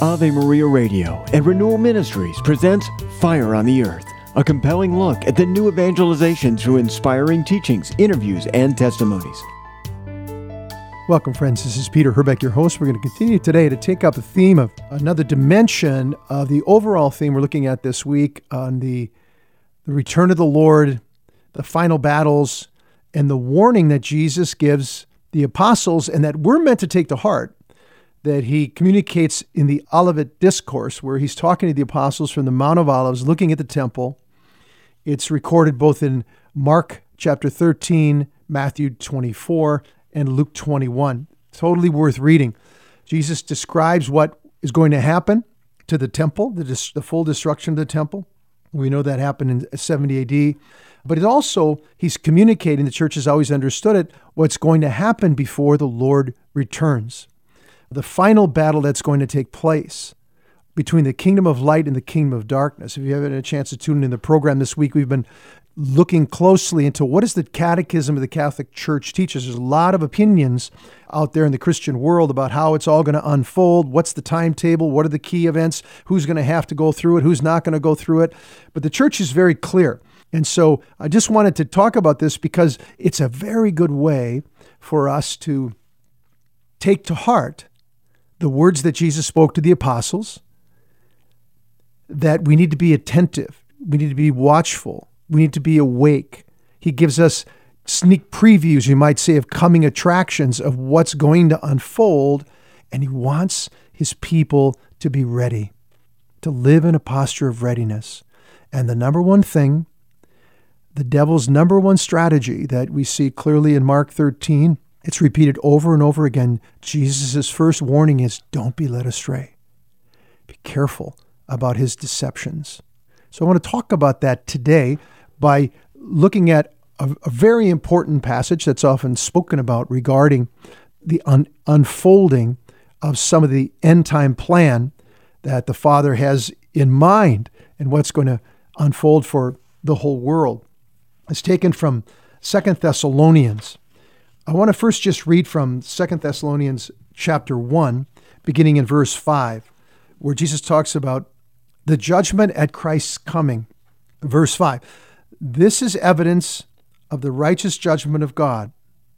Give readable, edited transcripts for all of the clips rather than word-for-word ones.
Ave Maria Radio and Renewal Ministries presents Fire on the Earth, a compelling look at the new evangelization through inspiring teachings, interviews, and testimonies. Welcome, friends. This is Peter Herbeck, your host. We're going to continue today to take up a theme of another dimension of the overall theme we're looking at this week on the return of the Lord, the final battles, and the warning that Jesus gives the apostles and that we're meant to take to heart, that he communicates in the Olivet Discourse, where he's talking to the apostles from the Mount of Olives, looking at the temple. It's recorded both in Mark chapter 13, Matthew 24, and Luke 21. Totally worth reading. Jesus describes what is going to happen to the temple, the full destruction of the temple. We know that happened in 70 AD. But it also, he's communicating, the church has always understood it, what's going to happen before the Lord returns. The final battle that's going to take place between the kingdom of light and the kingdom of darkness. If you haven't had a chance to tune in the program this week, we've been looking closely into what does the Catechism of the Catholic Church teaches. There's a lot of opinions out there in the Christian world about how it's all going to unfold, what's the timetable, what are the key events, who's going to have to go through it, who's not going to go through it. But the church is very clear. And so I just wanted to talk about this because it's a very good way for us to take to heart the words that Jesus spoke to the apostles, that we need to be attentive, we need to be watchful, we need to be awake. He gives us sneak previews, you might say, of coming attractions of what's going to unfold, and he wants his people to be ready, to live in a posture of readiness. And the number one thing, the devil's number one strategy that we see clearly in Mark 13, it's repeated over and over again. Jesus' first warning is, don't be led astray. Be careful about his deceptions. So I want to talk about that today by looking at a very important passage that's often spoken about regarding the unfolding of some of the end-time plan that the Father has in mind and what's going to unfold for the whole world. It's taken from 2 Thessalonians. I want to first just read from 2 Thessalonians chapter 1, beginning in verse 5, where Jesus talks about the judgment at Christ's coming. Verse 5, this is evidence of the righteous judgment of God,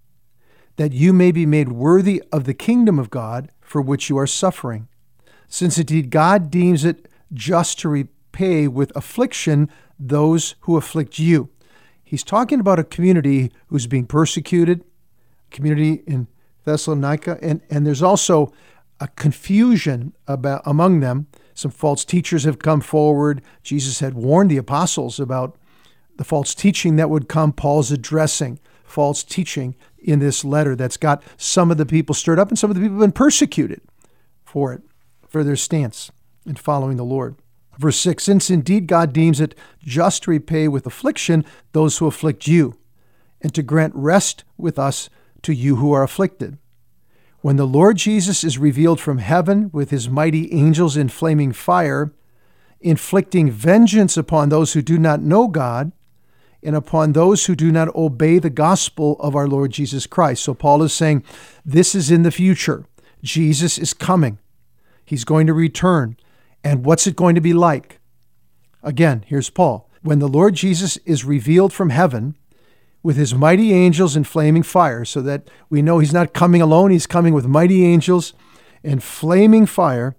that you may be made worthy of the kingdom of God for which you are suffering, since indeed God deems it just to repay with affliction those who afflict you. He's talking about a community who's being persecuted, community in Thessalonica, and there's also a confusion among them. Some false teachers have come forward. Jesus had warned the apostles about the false teaching that would come. Paul's addressing false teaching in this letter that's got some of the people stirred up, and some of the people have been persecuted for it, for their stance in following the Lord. Verse 6, since indeed God deems it just to repay with affliction those who afflict you, and to grant rest with us to you who are afflicted. When the Lord Jesus is revealed from heaven with his mighty angels in flaming fire, inflicting vengeance upon those who do not know God, and upon those who do not obey the gospel of our Lord Jesus Christ. So Paul is saying, this is in the future. Jesus is coming. He's going to return. And what's it going to be like? Again, here's Paul. When the Lord Jesus is revealed from heaven with his mighty angels in flaming fire, so that we know he's not coming alone, he's coming with mighty angels and flaming fire,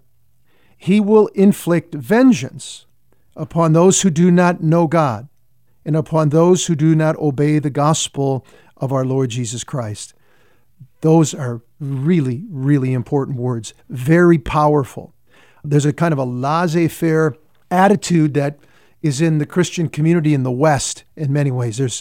he will inflict vengeance upon those who do not know God and upon those who do not obey the gospel of our Lord Jesus Christ. Those are really, really important words, very powerful. There's a kind of a laissez-faire attitude that is in the Christian community in the West in many ways. There's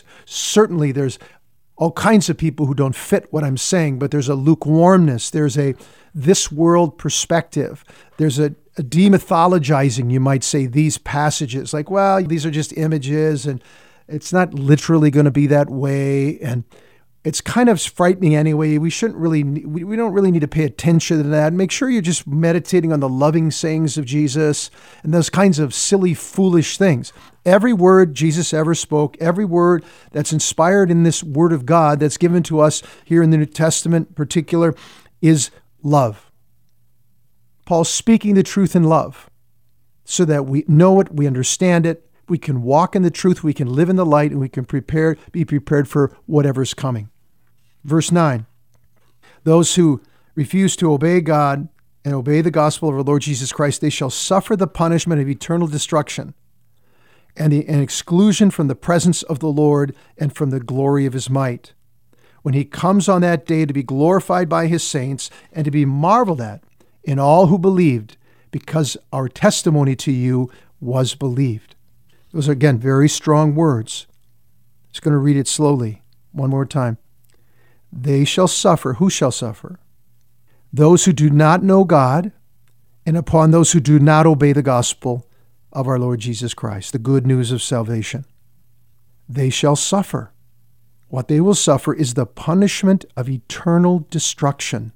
all kinds of people who don't fit what I'm saying, but there's a lukewarmness. There's a this world perspective. There's a demythologizing, you might say, these passages. Like, well, these are just images and it's not literally going to be that way. And it's kind of frightening anyway. We don't really need to pay attention to that. Make sure you're just meditating on the loving sayings of Jesus and those kinds of silly, foolish things. Every word Jesus ever spoke, every word that's inspired in this Word of God that's given to us here in the New Testament in particular, is love. Paul's speaking the truth in love so that we know it, we understand it, we can walk in the truth, we can live in the light, and we can be prepared for whatever's coming. Verse 9, those who refuse to obey God and obey the gospel of our Lord Jesus Christ, they shall suffer the punishment of eternal destruction and an exclusion from the presence of the Lord and from the glory of his might, when he comes on that day to be glorified by his saints and to be marveled at in all who believed, because our testimony to you was believed. Those are, again, very strong words. I'm just going to read it slowly one more time. They shall suffer. Who shall suffer? Those who do not know God, and upon those who do not obey the gospel of our Lord Jesus Christ, the good news of salvation. They shall suffer. What they will suffer is the punishment of eternal destruction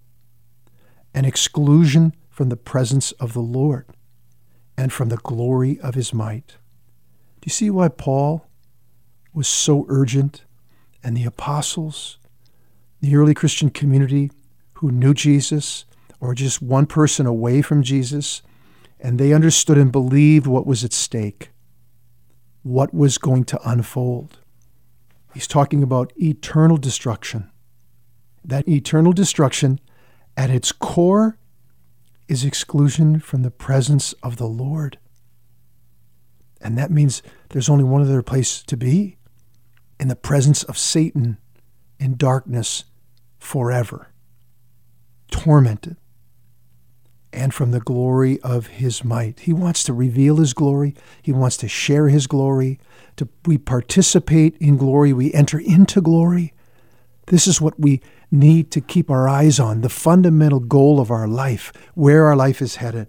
and exclusion from the presence of the Lord and from the glory of his might. Do you see why Paul was so urgent, and the apostles, the early Christian community who knew Jesus, or just one person away from Jesus, and they understood and believed what was at stake, what was going to unfold? He's talking about eternal destruction. That eternal destruction, at its core, is exclusion from the presence of the Lord. And that means there's only one other place to be, in the presence of Satan in darkness forever, tormented, and from the glory of his might. He wants to reveal his glory. He wants to share his glory. We participate in glory. We enter into glory. This is what we need to keep our eyes on, the fundamental goal of our life, where our life is headed.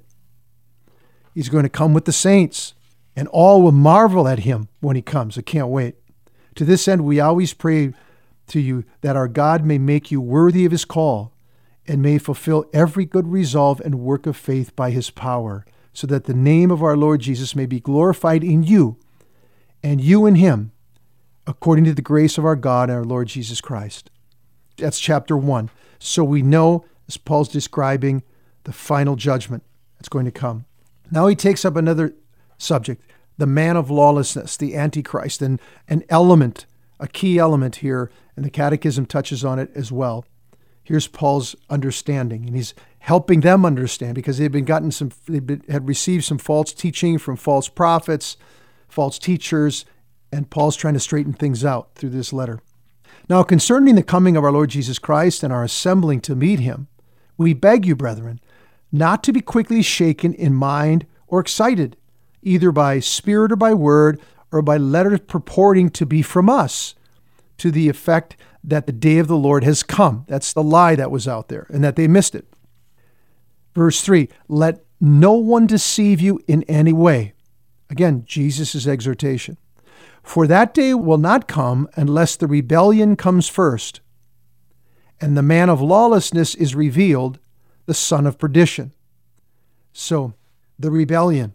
He's going to come with the saints, and all will marvel at him when he comes. I can't wait. To this end, we always pray to you that our God may make you worthy of his call and may fulfill every good resolve and work of faith by his power, so that the name of our Lord Jesus may be glorified in you and you in him, according to the grace of our God and our Lord Jesus Christ. That's chapter 1. So we know, as Paul's describing, the final judgment that's going to come. Now he takes up another subject, the man of lawlessness, the Antichrist, and an element, a key element here, and the Catechism touches on it as well. Here's Paul's understanding, and he's helping them understand, because had received some false teaching from false prophets, false teachers, and Paul's trying to straighten things out through this letter. Now, concerning the coming of our Lord Jesus Christ and our assembling to meet him, we beg you, brethren, not to be quickly shaken in mind or excited, either by spirit or by word, or by letter purporting to be from us, to the effect that the day of the Lord has come. That's the lie that was out there, and that they missed it. Verse 3, let no one deceive you in any way. Again, Jesus' exhortation. For that day will not come unless the rebellion comes first, and the man of lawlessness is revealed, the son of perdition. So, the rebellion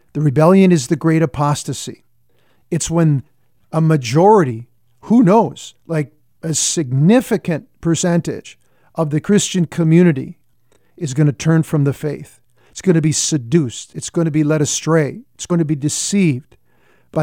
is the great apostasy. It's when a majority, who knows, like a significant percentage of the Christian community is going to turn from the faith. It's going to be seduced. It's going to be led astray. It's going to be deceived by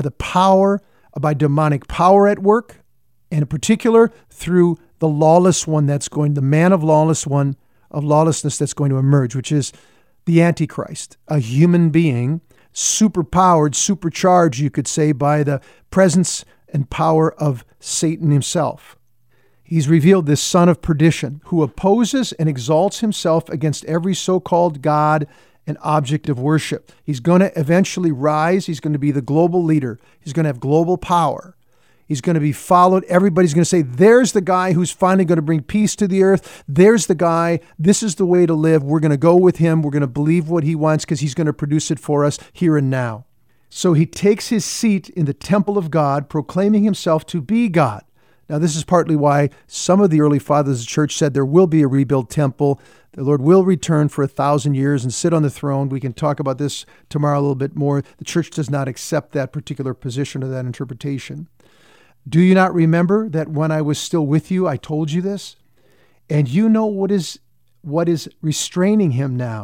demonic power at work, and in particular through the the man of lawlessness that's going to emerge, which is the Antichrist, a human being, superpowered, supercharged, you could say, by the presence and power of Satan himself. He's revealed this son of perdition who opposes and exalts himself against every so-called God and object of worship. He's going to eventually rise. He's going to be the global leader. He's going to have global power. He's going to be followed. Everybody's going to say, there's the guy who's finally going to bring peace to the earth. There's the guy. This is the way to live. We're going to go with him. We're going to believe what he wants because he's going to produce it for us here and now. So he takes his seat in the temple of God, proclaiming himself to be God. Now, this is partly why some of the early fathers of the church said there will be a rebuilt temple. The Lord will return for 1,000 years and sit on the throne. We can talk about this tomorrow a little bit more. The church does not accept that particular position or that interpretation. Do you not remember that when I was still with you, I told you this? And you know what is restraining him now,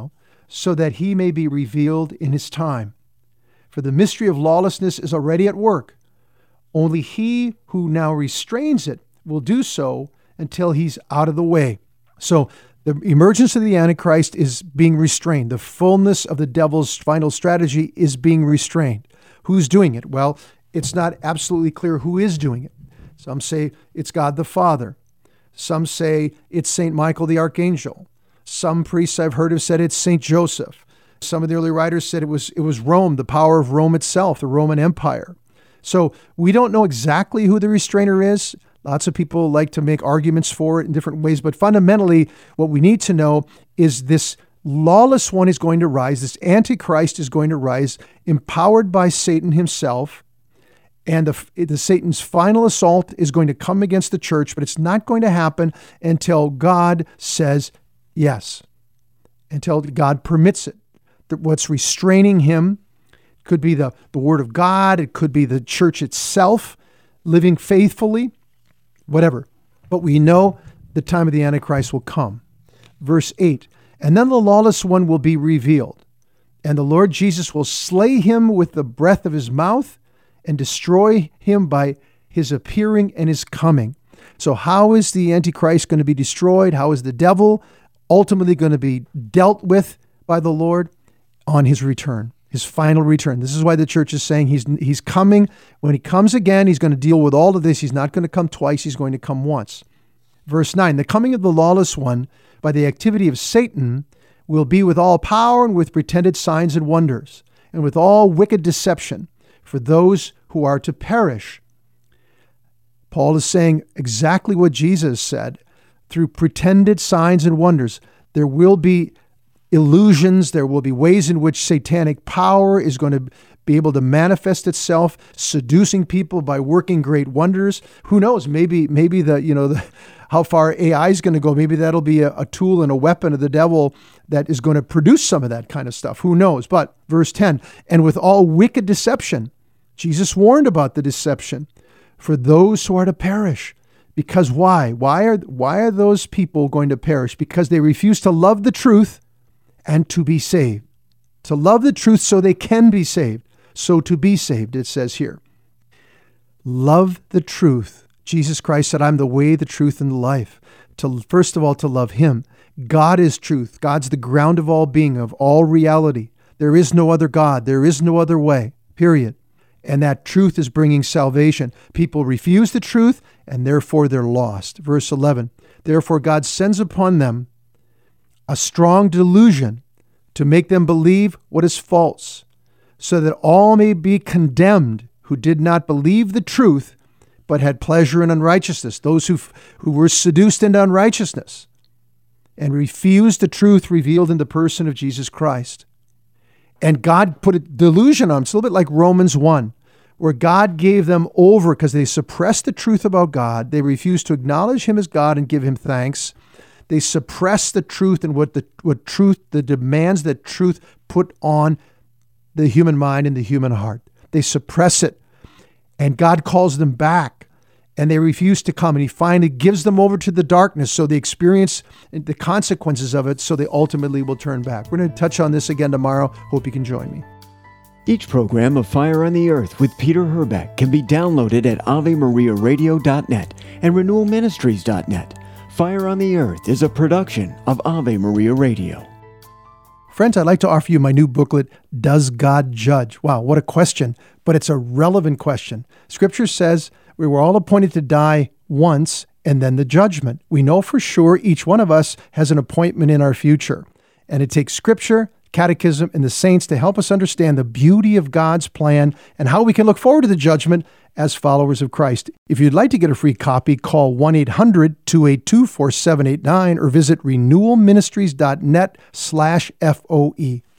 so that he may be revealed in his time. For the mystery of lawlessness is already at work. Only he who now restrains it will do so until he's out of the way. So the emergence of the Antichrist is being restrained. The fullness of the devil's final strategy is being restrained. Who's doing it? Well, it's not absolutely clear who is doing it. Some say it's God the Father. Some say it's St. Michael the Archangel. Some priests I've heard have said it's St. Joseph. Some of the early writers said it was Rome, the power of Rome itself, the Roman Empire. So we don't know exactly who the restrainer is. Lots of people like to make arguments for it in different ways, but fundamentally what we need to know is this lawless one is going to rise, this Antichrist is going to rise, empowered by Satan himself, and the Satan's final assault is going to come against the church, but it's not going to happen until God says yes, until God permits it. What's restraining him could be the Word of God, it could be the church itself living faithfully, whatever. But we know the time of the Antichrist will come. Verse 8, and then the lawless one will be revealed, and the Lord Jesus will slay him with the breath of his mouth and destroy him by his appearing and his coming. So how is the Antichrist going to be destroyed? How is the devil ultimately going to be dealt with by the Lord? On his return, his final return. This is why the church is saying he's coming. When he comes again, he's going to deal with all of this. He's not going to come twice. He's going to come once. Verse 9, the coming of the lawless one by the activity of Satan will be with all power and with pretended signs and wonders and with all wicked deception for those who are to perish. Paul is saying exactly what Jesus said. Through pretended signs and wonders, there will be illusions, there will be ways in which satanic power is going to be able to manifest itself, seducing people by working great wonders. Who knows? Maybe how far AI is going to go. Maybe that'll be a tool and a weapon of the devil that is going to produce some of that kind of stuff. Who knows? But verse 10, and with all wicked deception, Jesus warned about the deception for those who are to perish. Because why? Why are those people going to perish? Because they refuse to love the truth and to be saved. To love the truth so they can be saved. So to be saved, it says here. Love the truth. Jesus Christ said, I'm the way, the truth, and the life. First of all, to love him. God is truth. God's the ground of all being, of all reality. There is no other God. There is no other way, period. And that truth is bringing salvation. People refuse the truth, and therefore they're lost. Verse 11, therefore God sends upon them a strong delusion to make them believe what is false, so that all may be condemned who did not believe the truth, but had pleasure in unrighteousness, those who were seduced into unrighteousness and refused the truth revealed in the person of Jesus Christ. And God put a delusion on them. It's a little bit like Romans 1, where God gave them over because they suppressed the truth about God. They refused to acknowledge him as God and give him thanks. They suppress the truth and the demands that truth put on the human mind and the human heart. They suppress it, and God calls them back, and they refuse to come, and he finally gives them over to the darkness so they experience the consequences of it, so they ultimately will turn back. We're going to touch on this again tomorrow. Hope you can join me. Each program of Fire on the Earth with Peter Herbeck can be downloaded at AveMariaRadio.net and RenewalMinistries.net. Fire on the Earth is a production of Ave Maria Radio. Friends, I'd like to offer you my new booklet, Does God Judge? Wow, what a question, but it's a relevant question. Scripture says we were all appointed to die once and then the judgment. We know for sure each one of us has an appointment in our future, and it takes Scripture, Catechism, and the saints to help us understand the beauty of God's plan and how we can look forward to the judgment as followers of Christ. If you'd like to get a free copy, call 1-800-282-4789 or visit renewalministries.net/FOE.